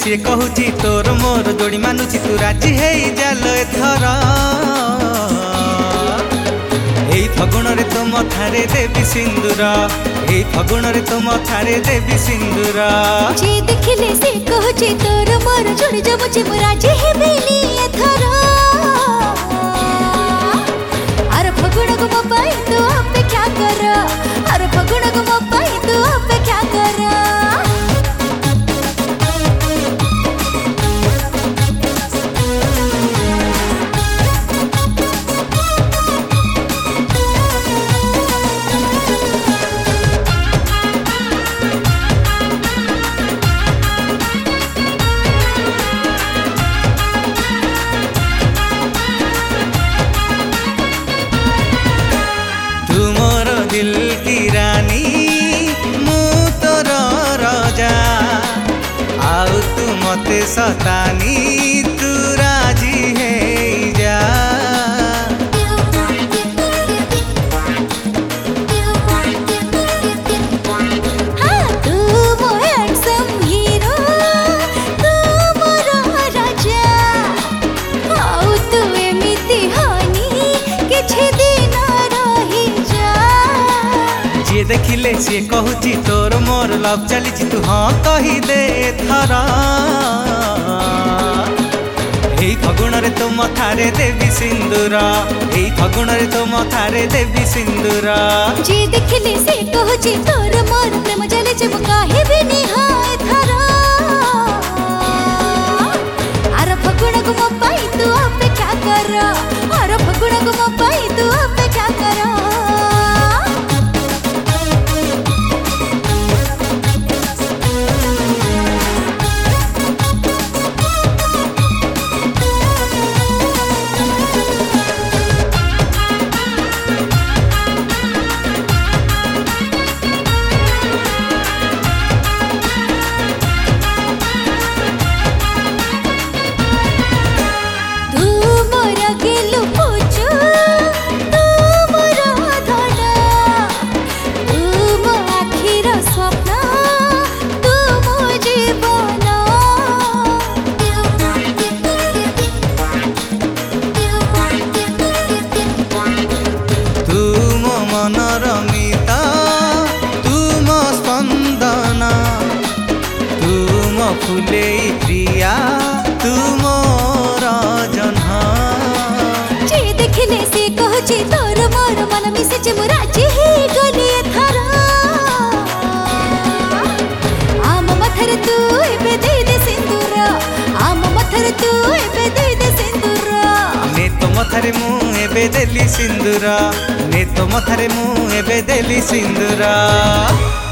सी कहूची तोर मोर जोड़ी मानुची तू राजी है जाल एथर एई फगुण रे तो मथारे देवी सिंदूर एई फगुण रे तो मथारे देवी सिंदूर जे देखिले से कहूची तोर मोर जोड़ी जमुची मु राजी है बेली एथर अरे फगुण को मोबाई तू अपेक्षा कर अरे फगुण को मोबाई तू अपेक्षा कर दिल की रानी मु तोर राजा आउ तू मते सतानी तू राजी है जा हाँ तू मो हैंडसम हीरो तू मोर राजा आउ तू एमिति हनी किछि दिन रही जा जे देखिले सी कहूची तोर मोर लव चली तू हाँ कही दे थरा एई फगुण रे तो मथारे देवी सिंदूर एई फगुण रे तो मथारे देवी सिंदूर जे देखिले से कहूची तोर मोर प्रेम चले जे मु काहे भी निहाय थरा अरे फगुण को मो पाई तू अपेक्षा कर अरे फगुण को मो पाई तू अपेक्षा कर मनरमिता तुम स्पंदन तुम फुले प्रिया तुम रजना जे देखिले से कहूची तोर मोर मन मिसे जे मु राजी हे गली एथर आम मथर तू एबे दे दे सिंदूर आम मथर तू एबे दे दे सिंदूर ने तो मथरे मु एबे देली सिंदूर ने तो मथरे मु एबे देली सिंदूर।